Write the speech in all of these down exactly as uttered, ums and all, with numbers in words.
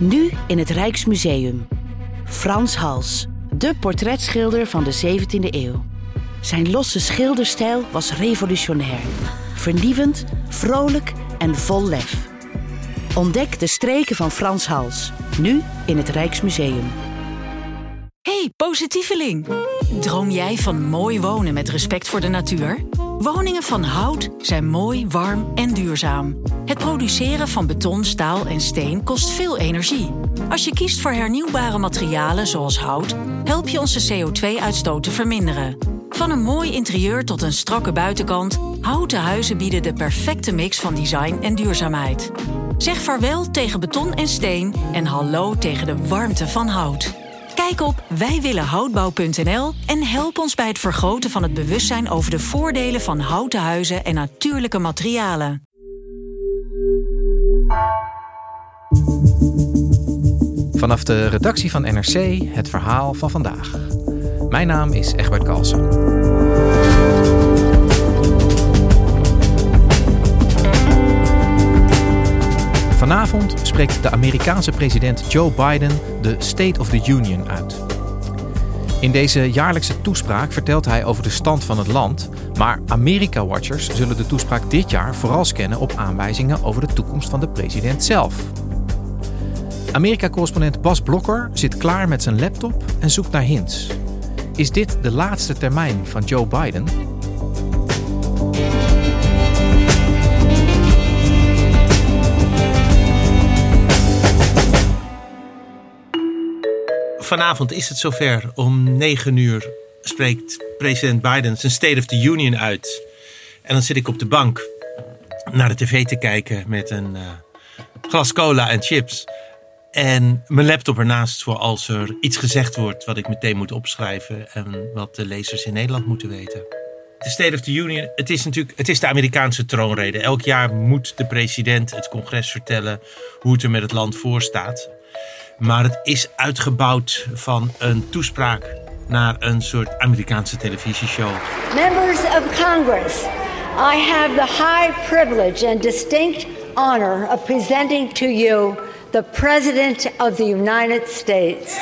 Nu in het Rijksmuseum. Frans Hals, de portretschilder van de zeventiende eeuw. Zijn losse schilderstijl was revolutionair. Vernieuwend, vrolijk en vol lef. Ontdek de streken van Frans Hals. Nu in het Rijksmuseum. Hey, positieveling! Droom jij van mooi wonen met respect voor de natuur? Woningen van hout zijn mooi, warm en duurzaam. Het produceren van beton, staal en steen kost veel energie. Als je kiest voor hernieuwbare materialen zoals hout, help je onze C O twee uitstoot te verminderen. Van een mooi interieur tot een strakke buitenkant, houten huizen bieden de perfecte mix van design en duurzaamheid. Zeg vaarwel tegen beton en steen en hallo tegen de warmte van hout. Kijk op wij willen houtbouw punt n l en help ons bij het vergroten van het bewustzijn over de voordelen van houten huizen en natuurlijke materialen. Vanaf de redactie van N R C het verhaal van vandaag. Mijn naam is Egbert Kalsen. Vanavond spreekt de Amerikaanse president Joe Biden de State of the Union uit. In deze jaarlijkse toespraak vertelt hij over de stand van het land, maar Amerika-watchers zullen de toespraak dit jaar vooral scannen op aanwijzingen over de toekomst van de president zelf. Amerika-correspondent Bas Blokker zit klaar met zijn laptop en zoekt naar hints. Is dit de laatste termijn van Joe Biden? Vanavond is het zover. Om negen uur spreekt president Biden zijn State of the Union uit. En dan zit ik op de bank naar de tv te kijken met een uh, glas cola en chips. En mijn laptop ernaast voor als er iets gezegd wordt wat ik meteen moet opschrijven. En wat de lezers in Nederland moeten weten. De State of the Union, het is natuurlijk het is de Amerikaanse troonrede. Elk jaar moet de president het congres vertellen hoe het er met het land voor staat. Maar het is uitgebouwd van een toespraak naar een soort Amerikaanse televisieshow. Members of Congress, I have the high privilege and distinct honor of presenting to you the President of the United States.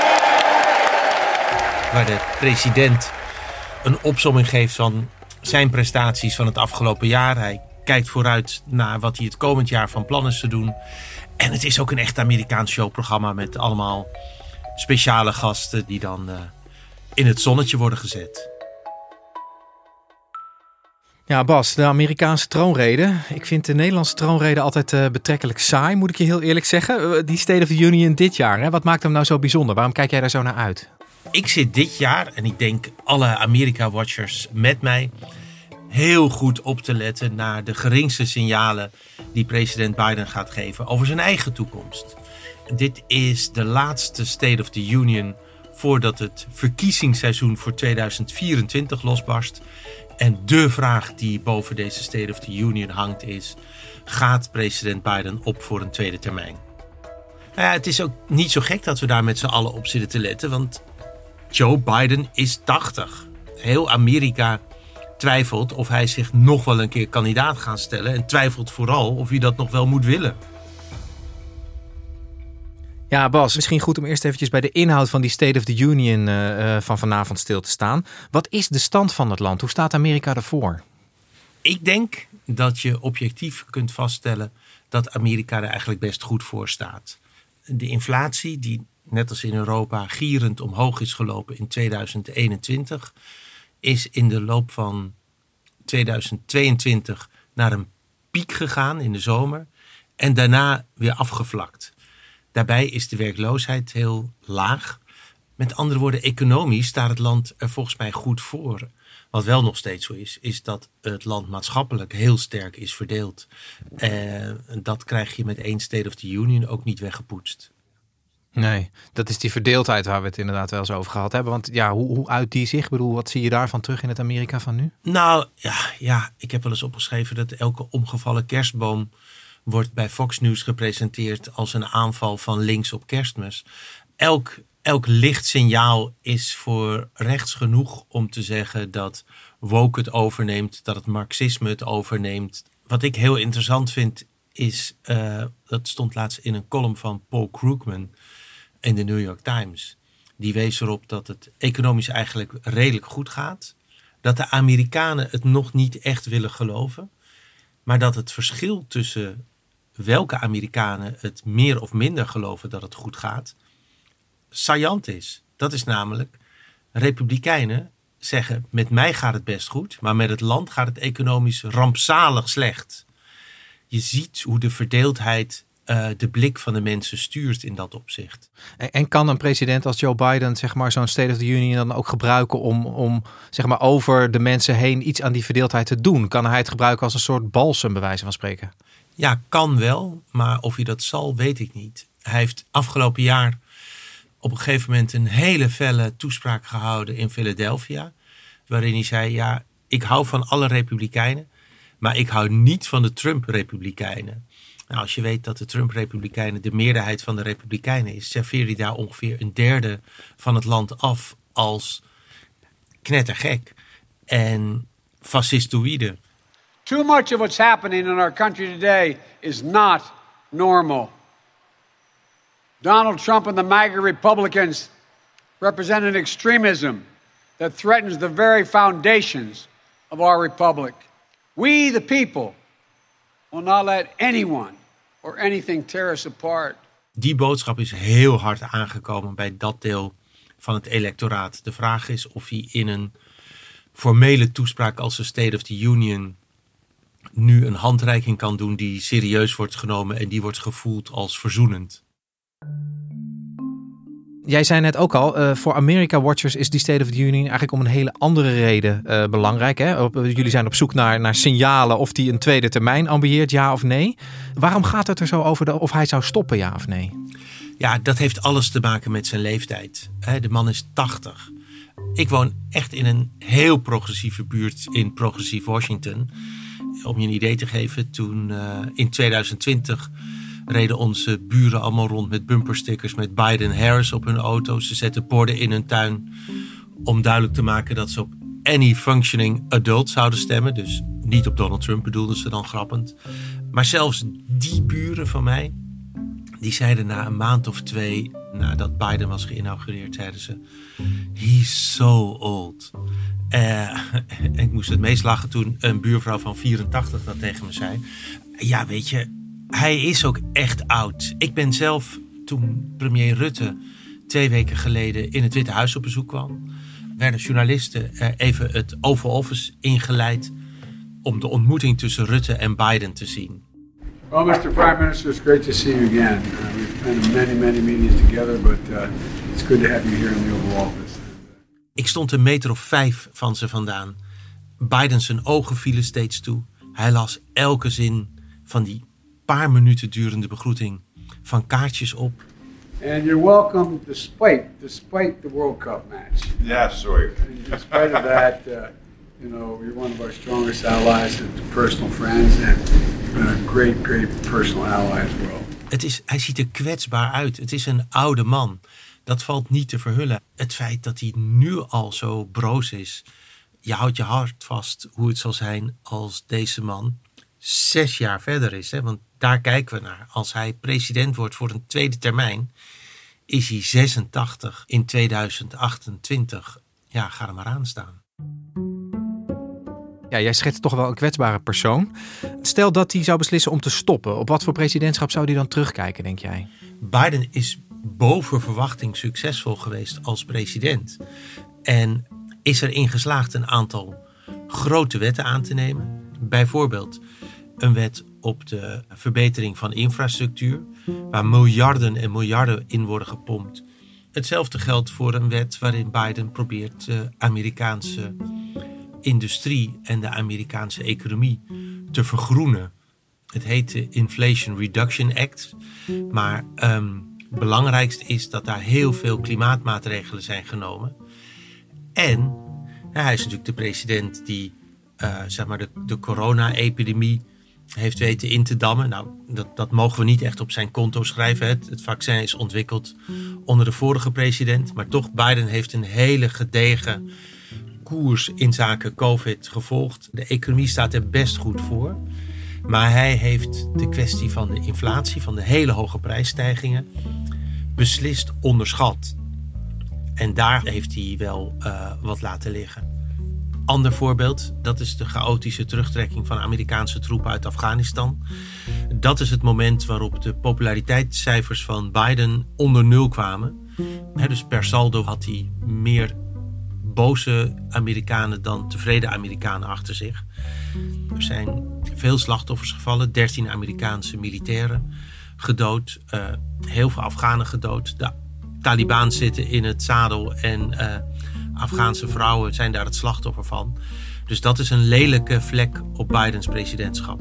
Waar de president een opsomming geeft van zijn prestaties van het afgelopen jaar. Hij kijkt vooruit naar wat hij het komend jaar van plan is te doen. En het is ook een echt Amerikaans showprogramma met allemaal speciale gasten die dan uh, in het zonnetje worden gezet. Ja, Bas, de Amerikaanse troonrede. Ik vind de Nederlandse troonrede altijd uh, betrekkelijk saai, moet ik je heel eerlijk zeggen. Uh, die State of the Union dit jaar, hè? Wat maakt hem nou zo bijzonder? Waarom kijk jij daar zo naar uit? Ik zit dit jaar, en ik denk alle Amerika-watchers met mij, heel goed op te letten naar de geringste signalen die president Biden gaat geven over zijn eigen toekomst. Dit is de laatste State of the Union voordat het verkiezingsseizoen voor tweeduizend vierentwintig losbarst. En de vraag die boven deze State of the Union hangt is: gaat president Biden op voor een tweede termijn? Nou ja, het is ook niet zo gek dat we daar met z'n allen op zitten te letten, want Joe Biden is tachtig. Heel Amerika twijfelt of hij zich nog wel een keer kandidaat gaat stellen. En twijfelt vooral of hij dat nog wel moet willen. Ja, Bas, misschien goed om eerst eventjes bij de inhoud van die State of the Union uh, van vanavond stil te staan. Wat is de stand van het land? Hoe staat Amerika ervoor? Ik denk dat je objectief kunt vaststellen dat Amerika er eigenlijk best goed voor staat. De inflatie, die net als in Europa gierend omhoog is gelopen in tweeduizend eenentwintig... is in de loop van tweeduizend tweeëntwintig naar een piek gegaan in de zomer en daarna weer afgevlakt. Daarbij is de werkloosheid heel laag. Met andere woorden, economisch staat het land er volgens mij goed voor. Wat wel nog steeds zo is, is dat het land maatschappelijk heel sterk is verdeeld. Uh, dat krijg je met één State of the Union ook niet weggepoetst. Nee, dat is die verdeeldheid waar we het inderdaad wel eens over gehad hebben. Want ja, hoe, hoe uit die zich? Ik bedoel, wat zie je daarvan terug in het Amerika van nu? Nou, ja, ja, ik heb wel eens opgeschreven dat elke omgevallen kerstboom wordt bij Fox News gepresenteerd als een aanval van links op Kerstmis. Elk, elk lichtsignaal is voor rechts genoeg om te zeggen dat woke het overneemt, dat het marxisme het overneemt. Wat ik heel interessant vind is, uh, dat stond laatst in een column van Paul Krugman in de New York Times. Die wees erop dat het economisch eigenlijk redelijk goed gaat. Dat de Amerikanen het nog niet echt willen geloven. Maar dat het verschil tussen welke Amerikanen het meer of minder geloven dat het goed gaat, saillant is. Dat is namelijk, Republikeinen zeggen, met mij gaat het best goed, maar met het land gaat het economisch rampzalig slecht. Je ziet hoe de verdeeldheid uh, de blik van de mensen stuurt in dat opzicht. En, en kan een president als Joe Biden, zeg maar, zo'n State of the Union dan ook gebruiken om, om zeg maar, over de mensen heen iets aan die verdeeldheid te doen? Kan hij het gebruiken als een soort balsem, bij wijze van spreken? Ja, kan wel, maar of hij dat zal, weet ik niet. Hij heeft afgelopen jaar op een gegeven moment een hele felle toespraak gehouden in Philadelphia, waarin hij zei, ja, ik hou van alle Republikeinen, maar ik hou niet van de Trump-Republikeinen. Nou, als je weet dat de Trump-Republikeinen de meerderheid van de Republikeinen is, serveer hij daar ongeveer een derde van het land af als knettergek en fascistoïde. Too much of what's happening in our country today is not normal. Donald Trump and the MAGA Republicans represent an extremism that threatens the very foundations of our republic. We, the people, will not let anyone or anything tear us apart. Die boodschap is heel hard aangekomen bij dat deel van het electoraat. De vraag is of hij in een formele toespraak als de State of the Union nu een handreiking kan doen die serieus wordt genomen en die wordt gevoeld als verzoenend. Jij zei net ook al, uh, voor America Watchers is die State of the Union eigenlijk om een hele andere reden uh, belangrijk. Hè? Op, jullie zijn op zoek naar, naar signalen of die een tweede termijn ambieert, ja of nee. Waarom gaat het er zo over de, of hij zou stoppen, ja of nee? Ja, dat heeft alles te maken met zijn leeftijd. De man is tachtig. Ik woon echt in een heel progressieve buurt in progressief Washington. Om je een idee te geven, toen uh, in twintig twintig reden onze buren allemaal rond met bumperstickers met Biden-Harris op hun auto. Ze zetten borden in hun tuin om duidelijk te maken dat ze op any functioning adult zouden stemmen. Dus niet op Donald Trump, bedoelden ze dan grappend. Maar zelfs die buren van mij, die zeiden na een maand of twee nadat Biden was geïnaugureerd, zeiden ze, he's so old. Uh, ik moest het meest lachen toen een buurvrouw van vierentachtig dat tegen me zei. Ja, weet je, hij is ook echt oud. Ik ben zelf, toen premier Rutte twee weken geleden in het Witte Huis op bezoek kwam, werden journalisten uh, even het Oval Office ingeleid om de ontmoeting tussen Rutte en Biden te zien. Well, mister Prime Minister, it's great to see you again. Uh, we've been in many, many meetings together, but uh, it's good to have you here in the Oval Office. Ik stond een meter of vijf van ze vandaan. Biden zijn ogen vielen steeds toe. Hij las elke zin van die paar minuten durende begroeting van kaartjes op. And you're welcome despite, despite the World Cup match. Yeah, sorry. And in spite of that, uh, you know, you're one of our strongest allies and personal friends, and you've been a great, great personal ally as well. Het is, hij ziet er kwetsbaar uit. Het is een oude man. Dat valt niet te verhullen. Het feit dat hij nu al zo broos is. Je houdt je hart vast hoe het zal zijn als deze man zes jaar verder is. Hè? Want daar kijken we naar. Als hij president wordt voor een tweede termijn, is hij zesentachtig in tweeduizend achtentwintig. Ja, ga er maar aan staan. Ja, jij schetst toch wel een kwetsbare persoon. Stel dat hij zou beslissen om te stoppen. Op wat voor presidentschap zou hij dan terugkijken, denk jij? Biden is boven verwachting succesvol geweest als president. En is er in geslaagd een aantal grote wetten aan te nemen. Bijvoorbeeld een wet op de verbetering van infrastructuur, waar miljarden en miljarden in worden gepompt. Hetzelfde geldt voor een wet waarin Biden probeert de Amerikaanse industrie en de Amerikaanse economie te vergroenen. Het heet de Inflation Reduction Act. Maar um, het belangrijkste is dat daar heel veel klimaatmaatregelen zijn genomen. En ja, hij is natuurlijk de president die uh, zeg maar de, de corona-epidemie heeft weten in te dammen. Nou, dat, dat mogen we niet echt op zijn konto schrijven. Het, het vaccin is ontwikkeld onder de vorige president. Maar toch, Biden heeft een hele gedegen koers in zaken COVID gevolgd. De economie staat er best goed voor. Maar hij heeft de kwestie van de inflatie, van de hele hoge prijsstijgingen, beslist onderschat. En daar heeft hij wel uh, wat laten liggen. Ander voorbeeld, dat is de chaotische terugtrekking van Amerikaanse troepen uit Afghanistan. Dat is het moment waarop de populariteitscijfers van Biden onder nul kwamen. He, dus per saldo had hij meer boze Amerikanen dan tevreden Amerikanen achter zich. Er zijn veel slachtoffers gevallen, dertien Amerikaanse militairen gedood, uh, heel veel Afghanen gedood. De Taliban zitten in het zadel en uh, Afghaanse vrouwen zijn daar het slachtoffer van. Dus dat is een lelijke vlek op Bidens presidentschap.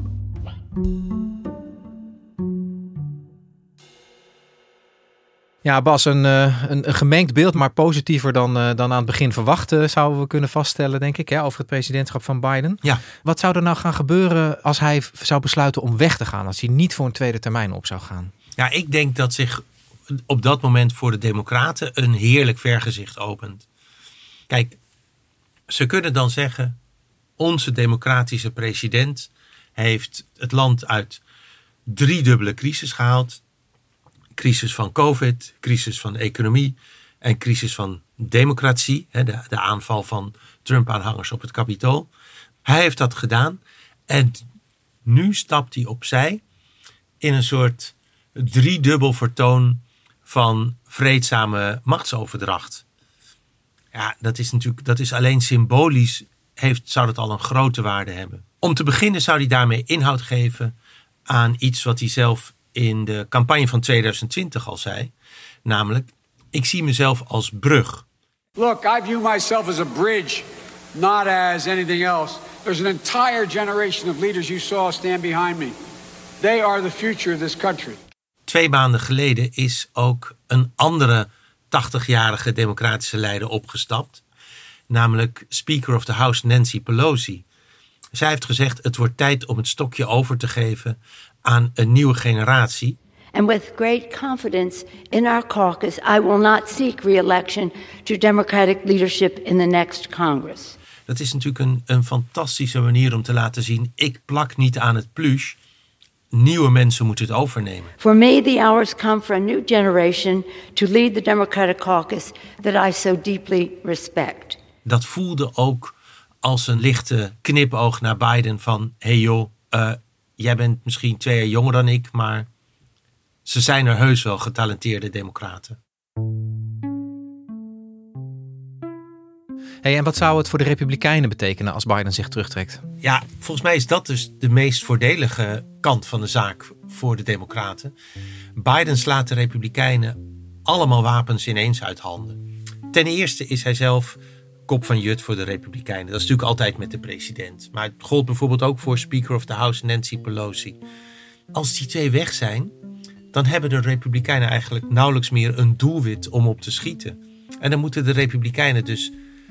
Ja, Bas, een, een, een gemengd beeld, maar positiever dan, dan aan het begin verwacht, zouden we kunnen vaststellen, denk ik, hè, over het presidentschap van Biden. Ja. Wat zou er nou gaan gebeuren als hij zou besluiten om weg te gaan, als hij niet voor een tweede termijn op zou gaan? Ja, ik denk dat zich op dat moment voor de Democraten een heerlijk vergezicht opent. Kijk, ze kunnen dan zeggen, onze democratische president heeft het land uit driedubbele crisis gehaald. Crisis van COVID, crisis van de economie en crisis van democratie. De, de aanval van Trump-aanhangers op het Capitool. Hij heeft dat gedaan en nu stapt hij opzij in een soort driedubbel vertoon van vreedzame machtsoverdracht. Ja, dat is natuurlijk, dat is alleen symbolisch, heeft, zou dat al een grote waarde hebben. Om te beginnen zou hij daarmee inhoud geven aan iets wat hij zelf in de campagne van tweeduizend twintig al zei. Namelijk, ik zie mezelf als brug. Look, I view myself as a bridge, not as anything else. There's an entire generation of leaders you saw stand behind me. They are the future of this country. Twee maanden geleden is ook een andere tachtigjarige democratische leider opgestapt. Namelijk Speaker of the House Nancy Pelosi. Zij heeft gezegd, het wordt tijd om het stokje over te geven aan een nieuwe generatie. And with great confidence in our caucus, I will not seek re-election to Democratic leadership in the next Congress. Dat is natuurlijk een, een fantastische manier om te laten zien, ik plak niet aan het pluche. Nieuwe mensen moeten het overnemen. For me, the hours come for a new generation to lead the Democratic caucus that I so deeply respect. Dat voelde ook als een lichte knipoog naar Biden van, hey joh, uh, jij bent misschien twee jaar jonger dan ik, maar ze zijn er heus wel getalenteerde democraten. Hey, en wat zou het voor de Republikeinen betekenen als Biden zich terugtrekt? Ja, volgens mij is dat dus de meest voordelige kant van de zaak voor de democraten. Biden slaat de Republikeinen allemaal wapens ineens uit handen. Ten eerste is hij zelf kop van jut voor de Republikeinen. Dat is natuurlijk altijd met de president. Maar het gold bijvoorbeeld ook voor Speaker of the House Nancy Pelosi. Als die twee weg zijn, dan hebben de Republikeinen eigenlijk nauwelijks meer een doelwit om op te schieten. En dan moeten de Republikeinen dus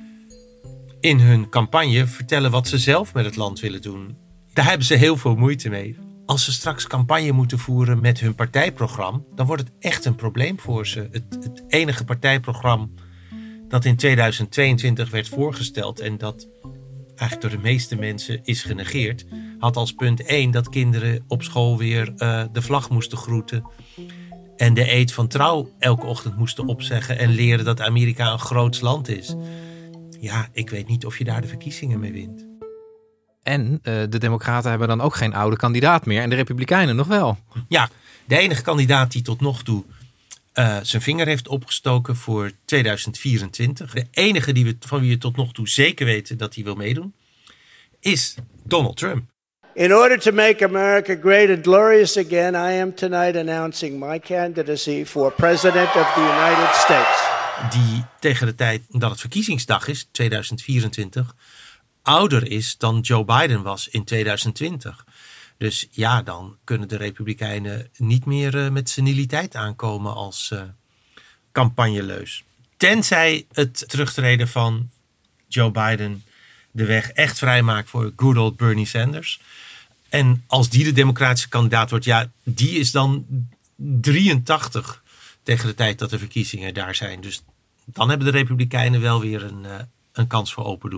in hun campagne vertellen wat ze zelf met het land willen doen. Daar hebben ze heel veel moeite mee. Als ze straks campagne moeten voeren met hun partijprogramma, dan wordt het echt een probleem voor ze. Het, het enige partijprogramma dat in tweeduizend tweeëntwintig werd voorgesteld en dat eigenlijk door de meeste mensen is genegeerd, had als punt één dat kinderen op school weer uh, de vlag moesten groeten en de eed van trouw elke ochtend moesten opzeggen en leren dat Amerika een groots land is. Ja, ik weet niet of je daar de verkiezingen mee wint. En uh, de Democraten hebben dan ook geen oude kandidaat meer en de Republikeinen nog wel. Ja, de enige kandidaat die tot nog toe uh, zijn vinger heeft opgestoken voor tweeduizend vierentwintig. De enige die we, van wie we tot nog toe zeker weten dat hij wil meedoen, is Donald Trump. In order to make America great and glorious again, I am tonight announcing my candidacy for President of the United States. Die tegen de tijd dat het verkiezingsdag is, tweeduizend vierentwintig, ouder is dan Joe Biden was in tweeduizend twintig. Dus ja, dan kunnen de Republikeinen niet meer uh, met seniliteit aankomen als uh, campagneleus. Tenzij het terugtreden van Joe Biden de weg echt vrijmaakt voor good old Bernie Sanders. En als die de democratische kandidaat wordt, ja, die is dan drieëntachtig tegen de tijd dat de verkiezingen daar zijn. Dus dan hebben de Republikeinen wel weer een, uh, een kans voor open doel.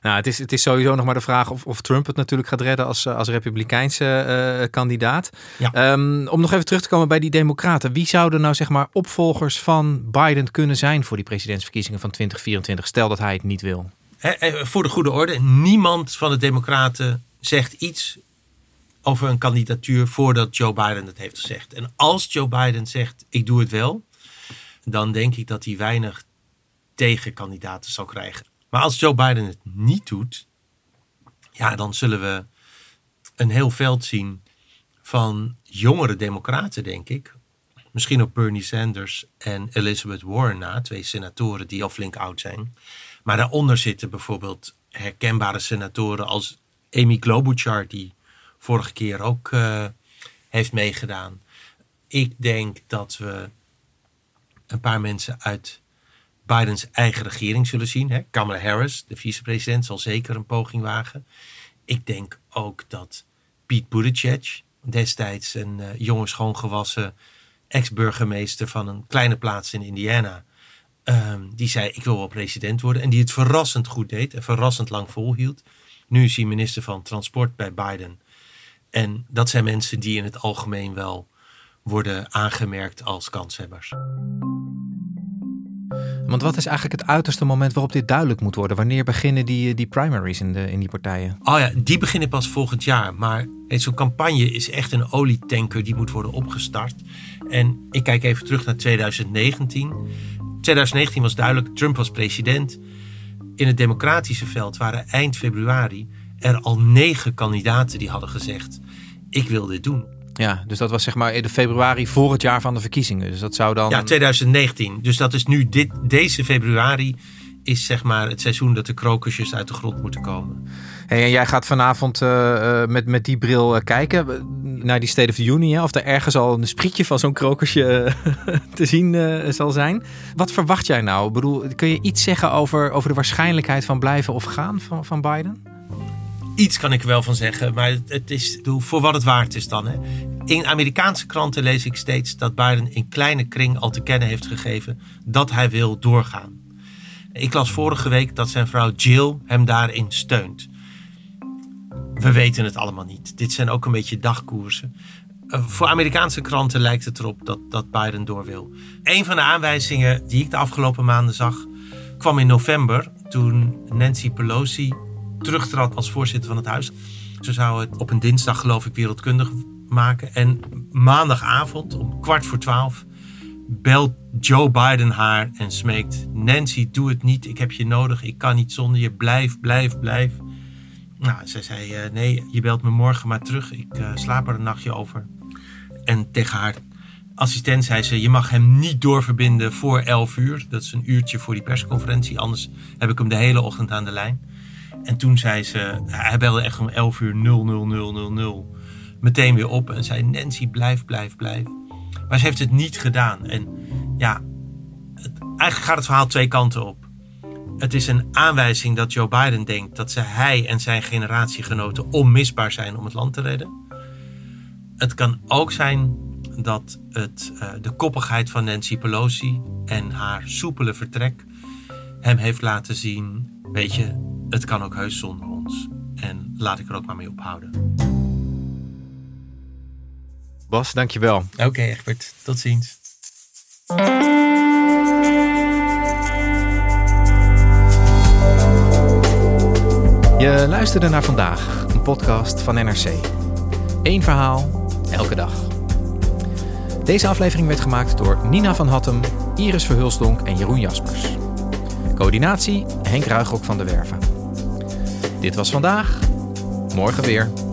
Nou, het is, het is sowieso nog maar de vraag of, of Trump het natuurlijk gaat redden als, als republikeinse uh, kandidaat. Ja. Um, om nog even terug te komen bij die democraten. Wie zouden nou zeg maar opvolgers van Biden kunnen zijn voor die presidentsverkiezingen van twintig vierentwintig? Stel dat hij het niet wil. Eh, eh, voor de goede orde, niemand van de democraten zegt iets over een kandidatuur voordat Joe Biden het heeft gezegd. En als Joe Biden zegt, ik doe het wel, dan denk ik dat hij weinig tegenkandidaten zal krijgen. Maar als Joe Biden het niet doet, ja, dan zullen we een heel veld zien van jongere democraten, denk ik. Misschien op Bernie Sanders en Elizabeth Warren na, twee senatoren die al flink oud zijn. Maar daaronder zitten bijvoorbeeld herkenbare senatoren als Amy Klobuchar, die vorige keer ook uh, heeft meegedaan. Ik denk dat we een paar mensen uit Bidens eigen regering zullen zien. Hè? Kamala Harris, de vicepresident, zal zeker een poging wagen. Ik denk ook dat Pete Buttigieg, destijds een uh, jonge schoongewassen ex-burgemeester van een kleine plaats in Indiana, um, die zei, ik wil wel president worden. En die het verrassend goed deed en verrassend lang volhield. Nu is hij minister van Transport bij Biden. En dat zijn mensen die in het algemeen wel worden aangemerkt als kanshebbers. Want wat is eigenlijk het uiterste moment waarop dit duidelijk moet worden? Wanneer beginnen die, die primaries in, de, in die partijen? Oh ja, die beginnen pas volgend jaar. Maar zo'n campagne is echt een olietanker die moet worden opgestart. En ik kijk even terug naar twintig negentien. twintig negentien was duidelijk, Trump was president. In het democratische veld waren eind februari er al negen kandidaten die hadden gezegd, ik wil dit doen. Ja, dus dat was zeg maar in de februari voor het jaar van de verkiezingen. Dus dat zou dan... Ja, twintig negentien. Dus dat is nu dit, deze februari is zeg maar het seizoen dat de krokusjes uit de grond moeten komen. Hey, en jij gaat vanavond uh, met, met die bril uh, kijken naar die State of the Union. Ja? Of er ergens al een sprietje van zo'n krokusje uh, te zien uh, zal zijn. Wat verwacht jij nou? Ik bedoel, kun je iets zeggen over, over de waarschijnlijkheid van blijven of gaan van, van Biden? Iets kan ik er wel van zeggen, maar het is voor wat het waard is dan. Hè. In Amerikaanse kranten lees ik steeds dat Biden in kleine kring al te kennen heeft gegeven dat hij wil doorgaan. Ik las vorige week dat zijn vrouw Jill hem daarin steunt. We weten het allemaal niet. Dit zijn ook een beetje dagkoersen. Uh, voor Amerikaanse kranten lijkt het erop dat, dat Biden door wil. Een van de aanwijzingen die ik de afgelopen maanden zag, kwam in november toen Nancy Pelosi terugtrad als voorzitter van het huis. Ze zou het op een dinsdag, geloof ik, wereldkundig maken. En maandagavond om kwart voor twaalf belt Joe Biden haar en smeekt, Nancy, doe het niet. Ik heb je nodig. Ik kan niet zonder je. Blijf, blijf, blijf. Nou, zij zei, uh, nee, je belt me morgen maar terug. Ik uh, slaap er een nachtje over. En tegen haar assistent zei ze, je mag hem niet doorverbinden voor elf uur. Dat is een uurtje voor die persconferentie. Anders heb ik hem de hele ochtend aan de lijn. En toen zei ze, hij belde echt om elf uur nul nul nul nul nul meteen weer op en zei, Nancy, blijf, blijf, blijf. Maar ze heeft het niet gedaan. En ja, het, eigenlijk gaat het verhaal twee kanten op. Het is een aanwijzing dat Joe Biden denkt dat ze, hij en zijn generatiegenoten onmisbaar zijn om het land te redden. Het kan ook zijn dat het, uh, de koppigheid van Nancy Pelosi en haar soepele vertrek hem heeft laten zien, weet je, het kan ook heus zonder ons. En laat ik er ook maar mee ophouden. Bas, dankjewel. Oké, okay, Egbert. Tot ziens. Je luisterde naar Vandaag, een podcast van N R C. Eén verhaal, elke dag. Deze aflevering werd gemaakt door Nina van Hattem, Iris Verhulsdonk en Jeroen Jaspers. Coördinatie Henk Ruigrok van de Werven. Dit was Vandaag, morgen weer.